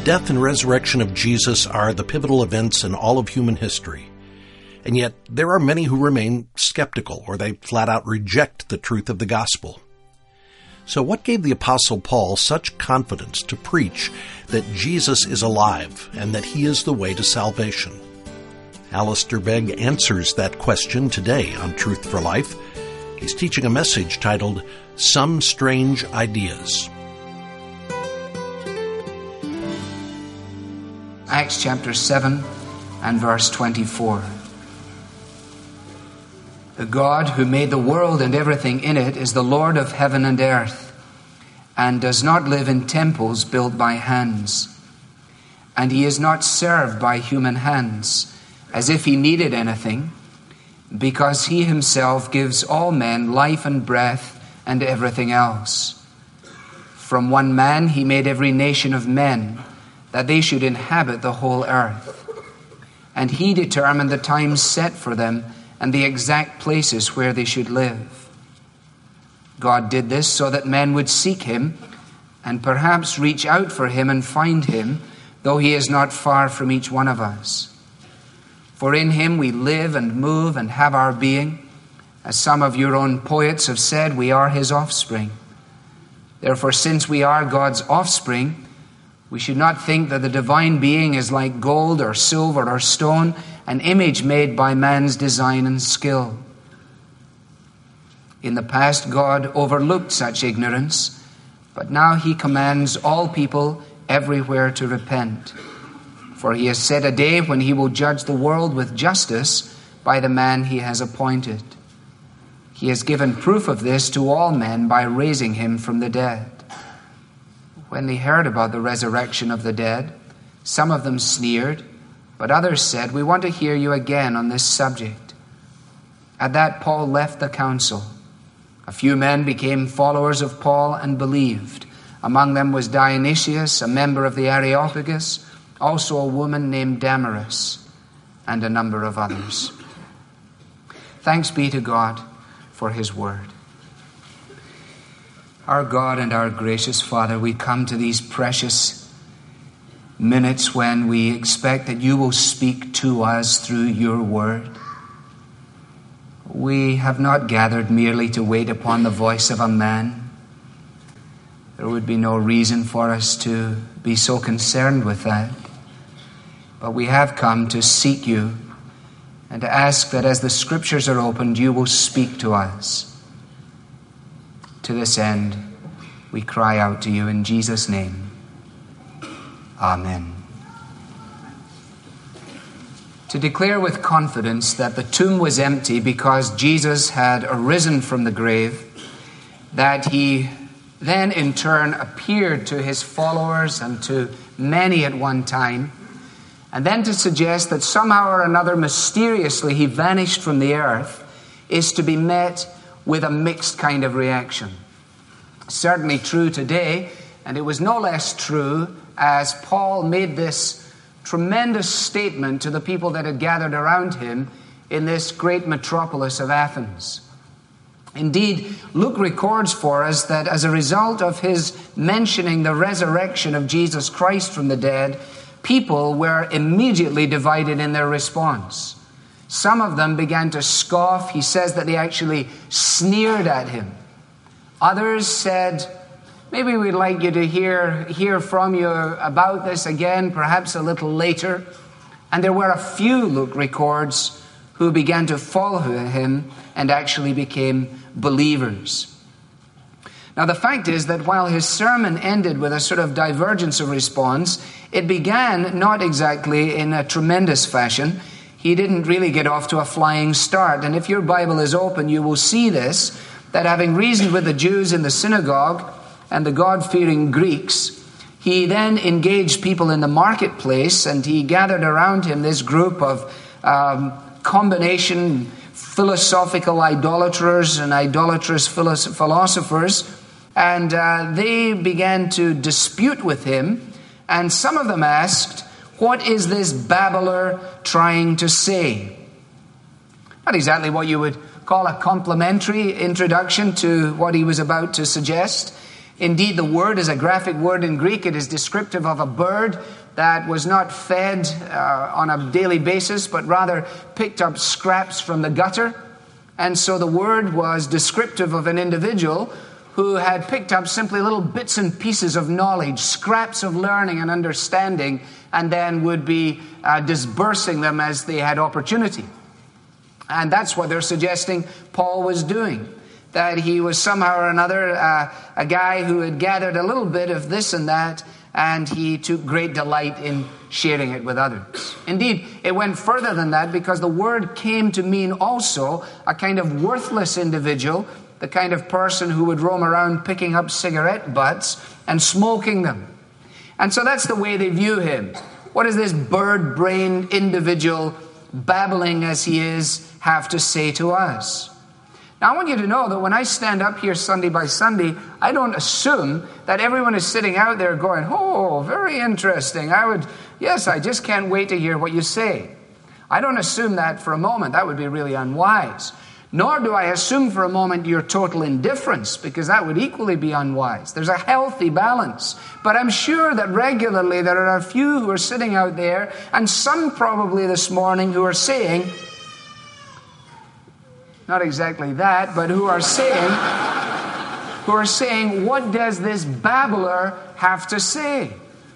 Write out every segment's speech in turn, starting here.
death and resurrection of Jesus are the pivotal events in all of human history. And yet, there are many who remain skeptical, or they flat out reject the truth of the gospel. So what gave the Apostle Paul such confidence to preach that Jesus is alive and that he is the way to salvation? Alistair Begg answers that question today on Truth for Life. He's teaching a message titled, Some Strange Ideas. Acts chapter 7 and verse 24. The God who made the world and everything in it is the Lord of heaven and earth, and does not live in temples built by hands. And he is not served by human hands, as if he needed anything, because he himself gives all men life and breath and everything else. From one man he made every nation of men, that they should inhabit the whole earth. And he determined the times set for them and the exact places where they should live. God did this so that men would seek him and perhaps reach out for him and find him, though he is not far from each one of us. For in him we live and move and have our being. As some of your own poets have said, we are his offspring. Therefore, since we are God's offspring, we should not think that the divine being is like gold or silver or stone, an image made by man's design and skill. In the past, God overlooked such ignorance, but now he commands all people everywhere to repent. For he has set a day when he will judge the world with justice by the man he has appointed. He has given proof of this to all men by raising him from the dead. When they heard about the resurrection of the dead, some of them sneered, but others said, "We want to hear you again on this subject." At that, Paul left the council. A few men became followers of Paul and believed. Among them was Dionysius, a member of the Areopagus, also a woman named Damaris, and a number of others. Thanks be to God for his word. Our God and our gracious Father, we come to these precious minutes when we expect that you will speak to us through your word. We have not gathered merely to wait upon the voice of a man. There would be no reason for us to be so concerned with that. But we have come to seek you and to ask that as the scriptures are opened, you will speak to us. To this end, we cry out to you in Jesus' name. Amen. To declare with confidence that the tomb was empty because Jesus had arisen from the grave, that he then in turn appeared to his followers and to many at one time, and then to suggest that somehow or another mysteriously he vanished from the earth, is to be met with a mixed kind of reaction. Certainly true today, and it was no less true as Paul made this tremendous statement to the people that had gathered around him in this great metropolis of Athens. Indeed, Luke records for us that as a result of his mentioning the resurrection of Jesus Christ from the dead, people were immediately divided in their response. Some of them began to scoff. He says that they actually sneered at him. Others said, maybe we'd like you to hear from you about this again, perhaps a little later. And there were a few, Luke records, who began to follow him and actually became believers. Now, the fact is that while his sermon ended with a sort of divergence of response, it began not exactly in a tremendous fashion. He didn't really get off to a flying start. And if your Bible is open, you will see this, that having reasoned with the Jews in the synagogue and the God-fearing Greeks, he then engaged people in the marketplace, and he gathered around him this group of combination philosophical idolaters and idolatrous philosophers, and they began to dispute with him, and some of them asked, "What is this babbler trying to say?" Not exactly what you would call a complimentary introduction to what he was about to suggest. Indeed, the word is a graphic word in Greek. It is descriptive of a bird that was not fed on a daily basis, but rather picked up scraps from the gutter. And so the word was descriptive of an individual who had picked up simply little bits and pieces of knowledge, scraps of learning and understanding, and then would be dispersing them as they had opportunity. And that's what they're suggesting Paul was doing. That he was somehow or another a guy who had gathered a little bit of this and that, and he took great delight in sharing it with others. Indeed, it went further than that, because the word came to mean also a kind of worthless individual, the kind of person who would roam around picking up cigarette butts and smoking them. And so that's the way they view him. What does this bird-brained individual, babbling as he is, have to say to us? Now, I want you to know that when I stand up here Sunday by Sunday, I don't assume that everyone is sitting out there going, oh, very interesting. I just can't wait to hear what you say. I don't assume that for a moment. That would be really unwise. Nor do I assume for a moment your total indifference, because that would equally be unwise. There's a healthy balance. But I'm sure that regularly there are a few who are sitting out there, and some probably this morning, who are saying, not exactly that, but who are saying, what does this babbler have to say?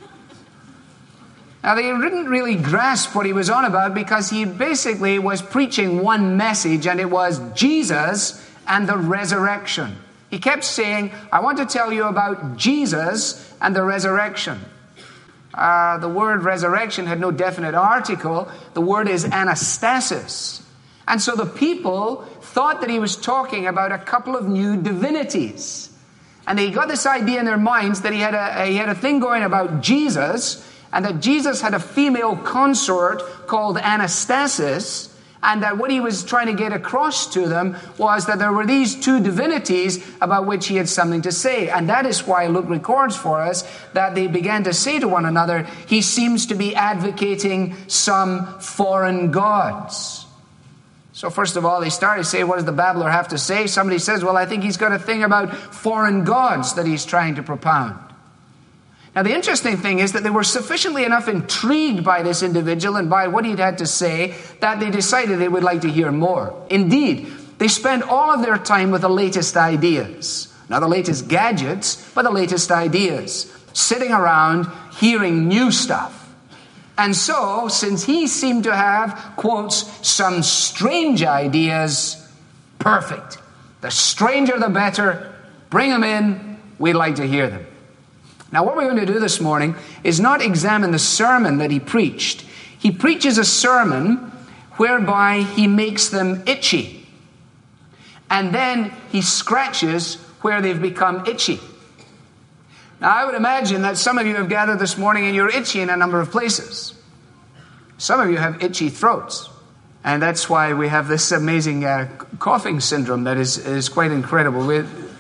Now, they didn't really grasp what he was on about, because he basically was preaching one message, and it was Jesus and the resurrection. He kept saying, I want to tell you about Jesus and the resurrection. The word resurrection had no definite article. The word is anastasis. And so the people thought that he was talking about a couple of new divinities. And they got this idea in their minds that he had a thing going about Jesus, and that Jesus had a female consort called Anastasis, and that what he was trying to get across to them was that there were these two divinities about which he had something to say. And that is why Luke records for us that they began to say to one another, he seems to be advocating some foreign gods. So first of all, they started to say, what does the babbler have to say? Somebody says, well, I think he's got a thing about foreign gods that he's trying to propound. Now, the interesting thing is that they were sufficiently enough intrigued by this individual and by what he'd had to say that they decided they would like to hear more. Indeed, they spent all of their time with the latest ideas. Not the latest gadgets, but the latest ideas. Sitting around, hearing new stuff. And so, since he seemed to have, quotes, some strange ideas, perfect. The stranger the better. Bring them in. We'd like to hear them. Now, what we're going to do this morning is not examine the sermon that he preached. He preaches a sermon whereby he makes them itchy. And then he scratches where they've become itchy. Now, I would imagine that some of you have gathered this morning and you're itchy in a number of places. Some of you have itchy throats. And that's why we have this amazing coughing syndrome that is quite incredible.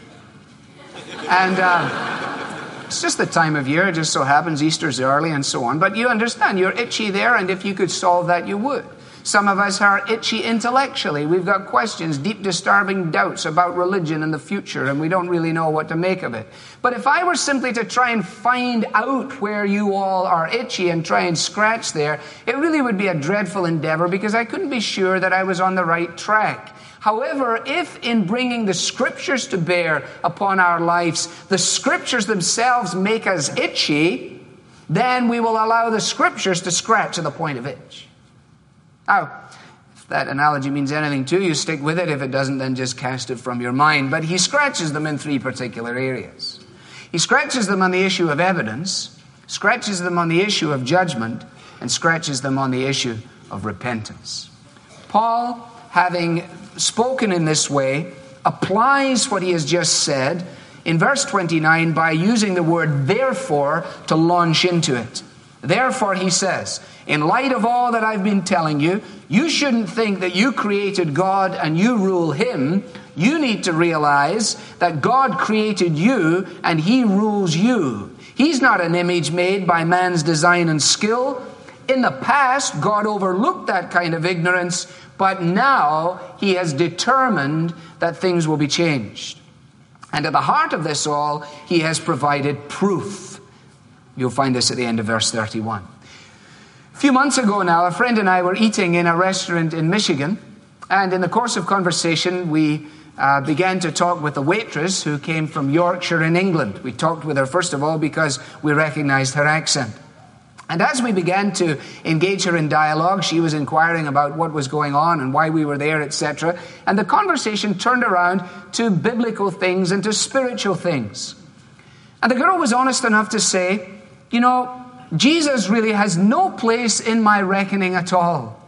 It's just the time of year. It just so happens Easter's early and so on. But you understand, you're itchy there, and if you could solve that, you would. Some of us are itchy intellectually. We've got questions, deep disturbing doubts about religion and the future, and we don't really know what to make of it. But if I were simply to try and find out where you all are itchy and try and scratch there, it really would be a dreadful endeavor, because I couldn't be sure that I was on the right track. However, if in bringing the Scriptures to bear upon our lives, the Scriptures themselves make us itchy, then we will allow the Scriptures to scratch to the point of itch. Now, if that analogy means anything to you, stick with it. If it doesn't, then just cast it from your mind. But he scratches them in three particular areas. He scratches them on the issue of evidence, scratches them on the issue of judgment, and scratches them on the issue of repentance. Paul, having spoken in this way, applies what he has just said in verse 29 by using the word therefore to launch into it. Therefore, he says, in light of all that I've been telling you, you shouldn't think that you created God and you rule him. You need to realize that God created you and he rules you. He's not an image made by man's design and skill. In the past, God overlooked that kind of ignorance, but now he has determined that things will be changed. And at the heart of this all, he has provided proof. You'll find this at the end of verse 31. A few months ago now, a friend and I were eating in a restaurant in Michigan, and in the course of conversation, we began to talk with the waitress who came from Yorkshire in England. We talked with her, first of all, because we recognized her accent. And as we began to engage her in dialogue, she was inquiring about what was going on and why we were there, etc. And the conversation turned around to biblical things and to spiritual things. And the girl was honest enough to say, you know, Jesus really has no place in my reckoning at all.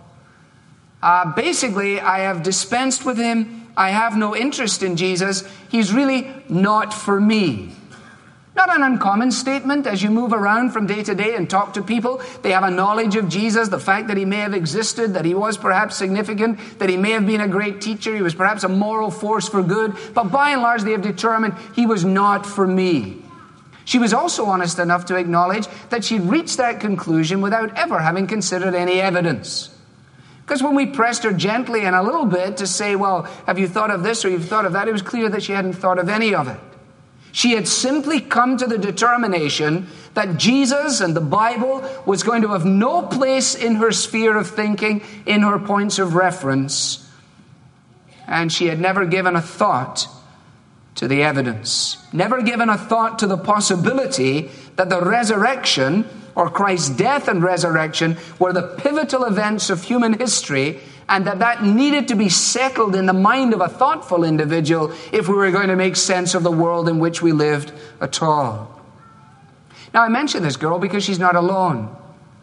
Basically, I have dispensed with him. I have no interest in Jesus. He's really not for me. Not an uncommon statement as you move around from day to day and talk to people. They have a knowledge of Jesus, the fact that he may have existed, that he was perhaps significant, that he may have been a great teacher, he was perhaps a moral force for good, but by and large they have determined he was not for me. She was also honest enough to acknowledge that she'd reached that conclusion without ever having considered any evidence. Because when we pressed her gently and a little bit to say, well, have you thought of this or you've thought of that, it was clear that she hadn't thought of any of it. She had simply come to the determination that Jesus and the Bible was going to have no place in her sphere of thinking, in her points of reference. And she had never given a thought to the evidence, never given a thought to the possibility that the resurrection, or Christ's death and resurrection, were the pivotal events of human history, and that needed to be settled in the mind of a thoughtful individual if we were going to make sense of the world in which we lived at all. Now, I mention this girl because she's not alone.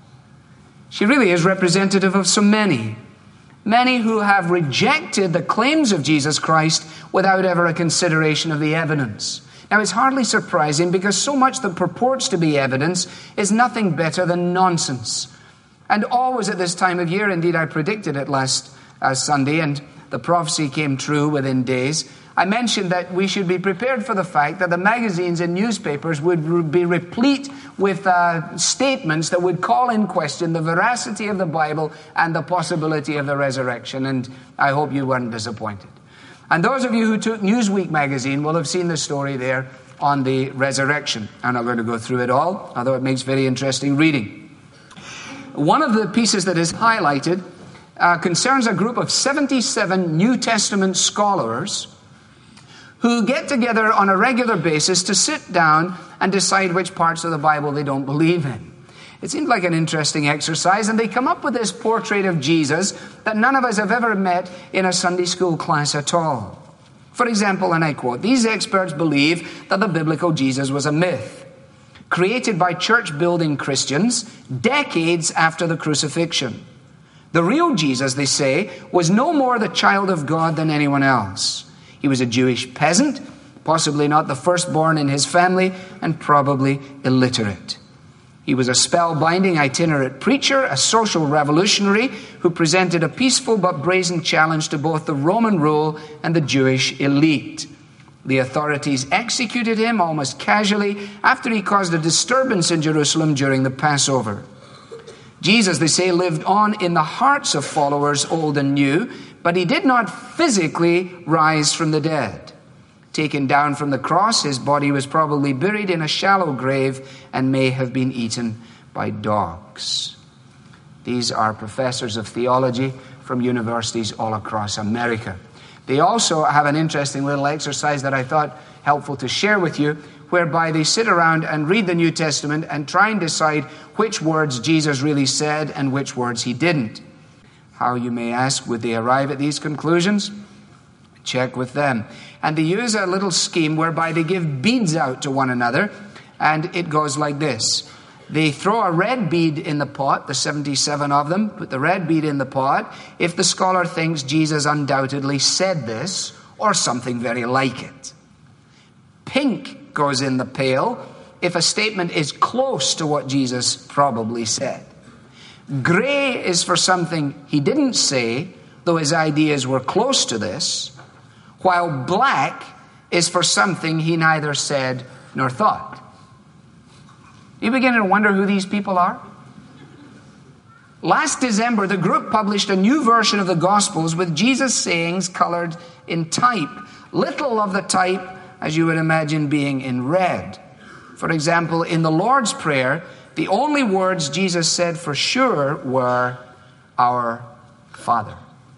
She really is representative of so many who have rejected the claims of Jesus Christ without ever a consideration of the evidence. Now, it's hardly surprising because so much that purports to be evidence is nothing better than nonsense. And always at this time of year, indeed I predicted it last Sunday, and the prophecy came true within days. I mentioned that we should be prepared for the fact that the magazines and newspapers would be replete with statements that would call in question the veracity of the Bible and the possibility of the resurrection. And I hope you weren't disappointed. And those of you who took Newsweek magazine will have seen the story there on the resurrection. I'm not going to go through it all, although it makes very interesting reading. One of the pieces that is highlighted concerns a group of 77 New Testament scholars who get together on a regular basis to sit down and decide which parts of the Bible they don't believe in. It seemed like an interesting exercise, and they come up with this portrait of Jesus that none of us have ever met in a Sunday school class at all. For example, and I quote, "These experts believe that the biblical Jesus was a myth, created by church-building Christians decades after the crucifixion. The real Jesus, they say, was no more the child of God than anyone else. He was a Jewish peasant, possibly not the firstborn in his family, and probably illiterate. He was a spellbinding itinerant preacher, a social revolutionary who presented a peaceful but brazen challenge to both the Roman rule and the Jewish elite. The authorities executed him almost casually after he caused a disturbance in Jerusalem during the Passover. Jesus, they say, lived on in the hearts of followers old and new, but he did not physically rise from the dead. Taken down from the cross, his body was probably buried in a shallow grave and may have been eaten by dogs." These are professors of theology from universities all across America. They also have an interesting little exercise that I thought helpful to share with you, whereby they sit around and read the New Testament and try and decide which words Jesus really said and which words he didn't. How, you may ask, would they arrive at these conclusions? Check with them. And they use a little scheme whereby they give beads out to one another, and it goes like this. They throw a red bead in the pot, the 77 of them, put the red bead in the pot, if the scholar thinks Jesus undoubtedly said this, or something very like it. Pink goes in the pail if a statement is close to what Jesus probably said. Gray is for something he didn't say, though his ideas were close to this, while black is for something he neither said nor thought. You begin to wonder who these people are? Last December, the group published a new version of the Gospels with Jesus' sayings colored in type. Little of the type as you would imagine, being in red. For example, in the Lord's Prayer, the only words Jesus said for sure were, "Our Father."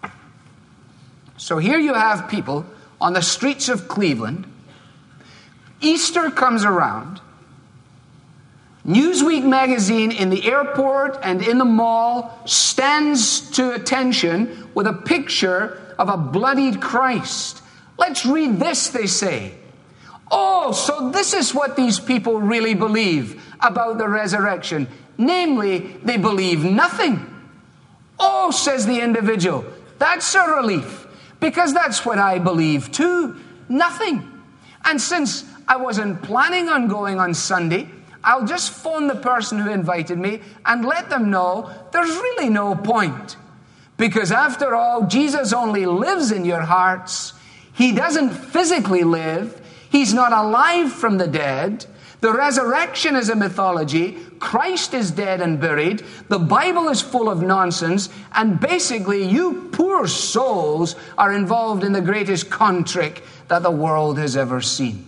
So here you have people on the streets of Cleveland. Easter comes around. Newsweek magazine in the airport and in the mall stands to attention with a picture of a bloodied Christ. "Let's read this," they say. "Oh, so this is what these people really believe about the resurrection. Namely, they believe nothing." "Oh," says the individual, "that's a relief, because that's what I believe too. Nothing. And since I wasn't planning on going on Sunday, I'll just phone the person who invited me and let them know there's really no point. Because after all, Jesus only lives in your hearts. He doesn't physically live. He's not alive from the dead. The resurrection is a mythology. Christ is dead and buried. The Bible is full of nonsense. And basically, you poor souls are involved in the greatest con trick that the world has ever seen."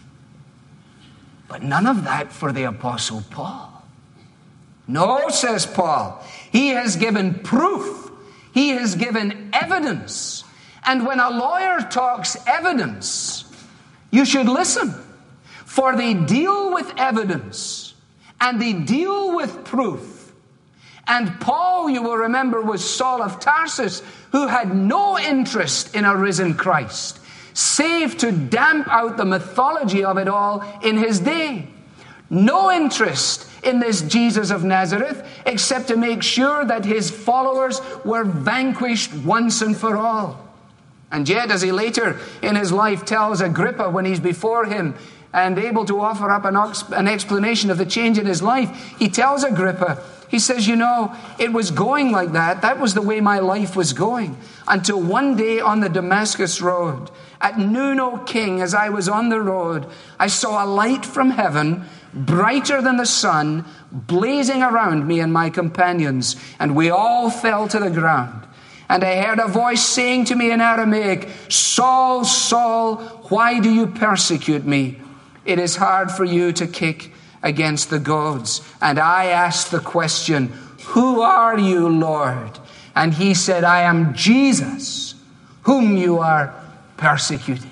But none of that for the Apostle Paul. "No," says Paul. "He has given proof. He has given evidence. And when a lawyer talks evidence, you should listen. For they deal with evidence and they deal with proof." And Paul, you will remember, was Saul of Tarsus, who had no interest in a risen Christ, save to damp out the mythology of it all in his day. No interest in this Jesus of Nazareth, except to make sure that his followers were vanquished once and for all. And yet, as he later in his life tells Agrippa when he's before him and able to offer up an explanation of the change in his life, he tells Agrippa, he says, "You know, it was going like that. That was the way my life was going. Until one day on the Damascus road, at noon, O king, as I was on the road, I saw a light from heaven, brighter than the sun, blazing around me and my companions, and we all fell to the ground. And I heard a voice saying to me in Aramaic, 'Saul, Saul, why do you persecute me? It is hard for you to kick against the goads.' And I asked the question, 'Who are you, Lord?' And he said, 'I am Jesus, whom you are persecuting.'"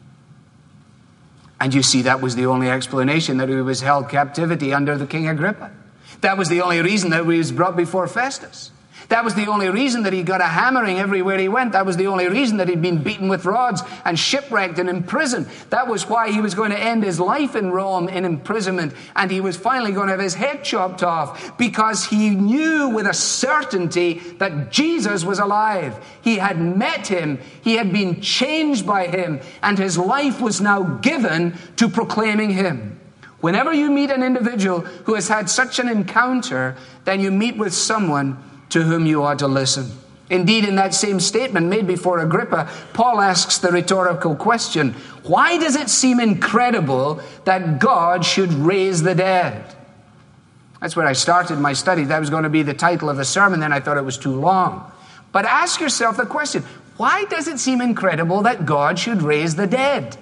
And you see, that was the only explanation that he was held captivity under the King Agrippa. That was the only reason that he was brought before Festus. That was the only reason that he got a hammering everywhere he went. That was the only reason that he'd been beaten with rods and shipwrecked and imprisoned. That was why he was going to end his life in Rome in imprisonment, and he was finally going to have his head chopped off, because he knew with a certainty that Jesus was alive. He had met him. He had been changed by him, and his life was now given to proclaiming him. Whenever you meet an individual who has had such an encounter, then you meet with someone to whom you ought to listen. Indeed, in that same statement made before Agrippa, Paul asks the rhetorical question, why does it seem incredible that God should raise the dead? That's where I started my study. That was going to be the title of the sermon, then I thought it was too long. But ask yourself the question, why does it seem incredible that God should raise the dead?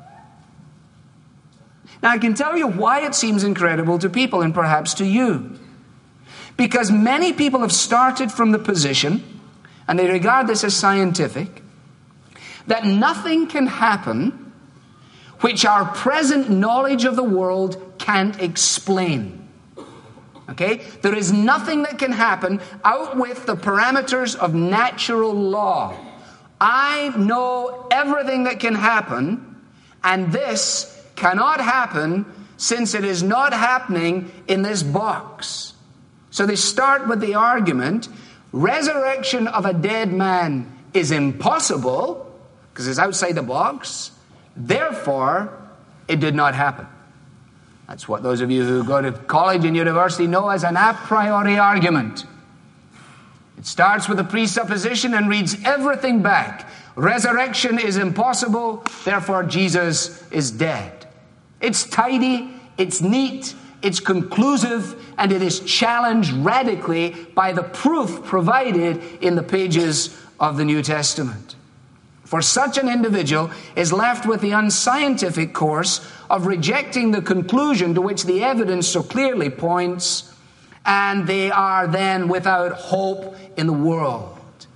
Now, I can tell you why it seems incredible to people, and perhaps to you. Because many people have started from the position, and they regard this as scientific, that nothing can happen which our present knowledge of the world can't explain. Okay? There is nothing that can happen out with the parameters of natural law. I know everything that can happen, and this cannot happen since it is not happening in this box. So they start with the argument, resurrection of a dead man is impossible because it's outside the box. Therefore, it did not happen. That's what those of you who go to college and university know as an a priori argument. It starts with a presupposition and reads everything back. Resurrection is impossible, therefore Jesus is dead. It's tidy, it's neat, it's conclusive, and it is challenged radically by the proof provided in the pages of the New Testament. For such an individual is left with the unscientific course of rejecting the conclusion to which the evidence so clearly points, and they are then without hope in the world.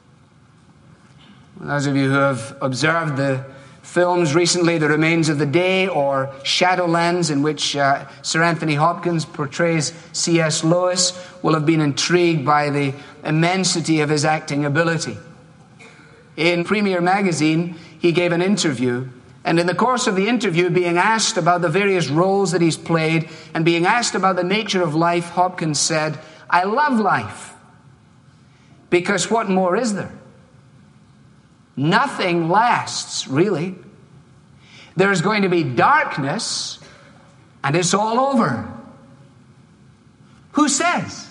Those of you who have observed the films recently, The Remains of the Day or Shadowlands, in which Sir Anthony Hopkins portrays C.S. Lewis, will have been intrigued by the immensity of his acting ability. In Premier Magazine, he gave an interview, and in the course of the interview, being asked about the various roles that he's played and being asked about the nature of life, Hopkins said, "I love life, because what more is there? Nothing lasts, really. There's going to be darkness, and it's all over." Who says?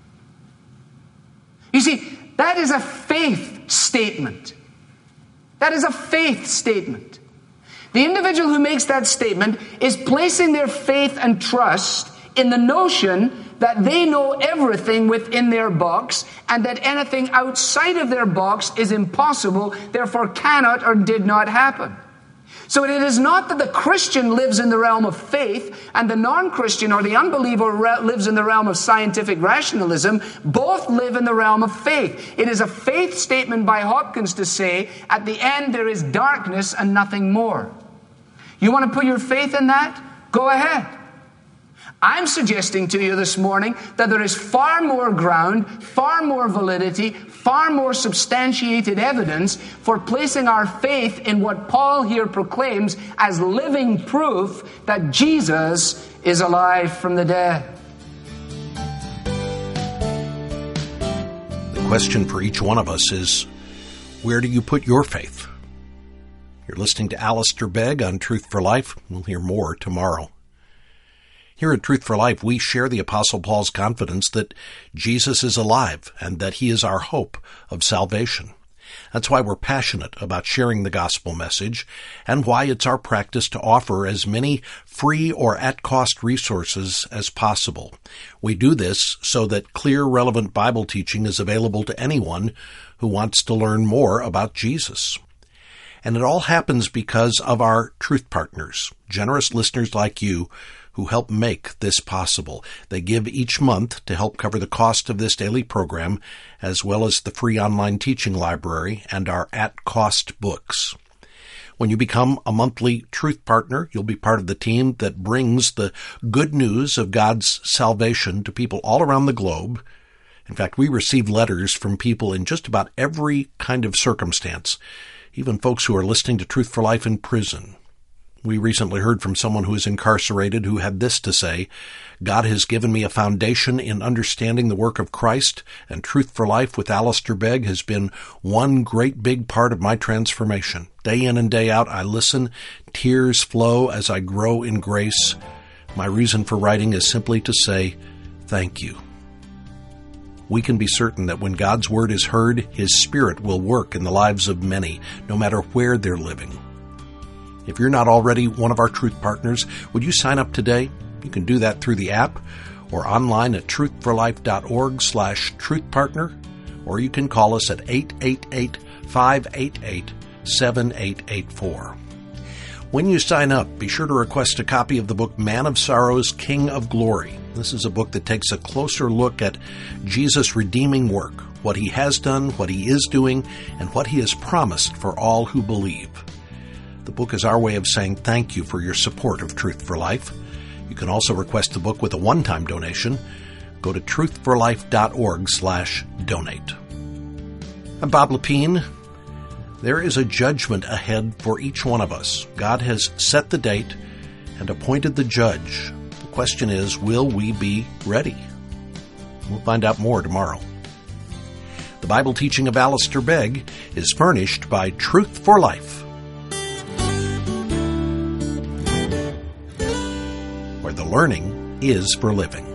You see, that is a faith statement. That is a faith statement. The individual who makes that statement is placing their faith and trust in the notion that they know everything within their box and that anything outside of their box is impossible, therefore cannot or did not happen. So it is not that the Christian lives in the realm of faith and the non-Christian or the unbeliever lives in the realm of scientific rationalism. Both live in the realm of faith. It is a faith statement by Hopkins to say, at the end there is darkness and nothing more. You want to put your faith in that? Go ahead. I'm suggesting to you this morning that there is far more ground, far more validity, far more substantiated evidence for placing our faith in what Paul here proclaims as living proof that Jesus is alive from the dead. The question for each one of us is, where do you put your faith? You're listening to Alistair Begg on Truth for Life. We'll hear more tomorrow. Here at Truth for Life, we share the Apostle Paul's confidence that Jesus is alive and that he is our hope of salvation. That's why we're passionate about sharing the gospel message and why it's our practice to offer as many free or at-cost resources as possible. We do this so that clear, relevant Bible teaching is available to anyone who wants to learn more about Jesus. And it all happens because of our truth partners, generous listeners like you, who help make this possible. They give each month to help cover the cost of this daily program, as well as the free online teaching library and our at-cost books. When you become a monthly Truth Partner, you'll be part of the team that brings the good news of God's salvation to people all around the globe. In fact, we receive letters from people in just about every kind of circumstance, even folks who are listening to Truth for Life in prison. We recently heard from someone who is incarcerated who had this to say, "God has given me a foundation in understanding the work of Christ, and Truth for Life with Alistair Begg has been one great big part of my transformation. Day in and day out, I listen. Tears flow as I grow in grace. My reason for writing is simply to say, thank you." We can be certain that when God's word is heard, His Spirit will work in the lives of many, no matter where they're living. If you're not already one of our Truth Partners, would you sign up today? You can do that through the app or online at truthforlife.org/truthpartner, or you can call us at 888-588-7884. When you sign up, be sure to request a copy of the book Man of Sorrows, King of Glory. This is a book that takes a closer look at Jesus' redeeming work, what He has done, what He is doing, and what He has promised for all who believe. The book is our way of saying thank you for your support of Truth for Life. You can also request the book with a one-time donation. Go to truthforlife.org/donate. I'm Bob Lepine. There is a judgment ahead for each one of us. God has set the date and appointed the judge. The question is, will we be ready? We'll find out more tomorrow. The Bible teaching of Alistair Begg is furnished by Truth for Life, where the learning is for living.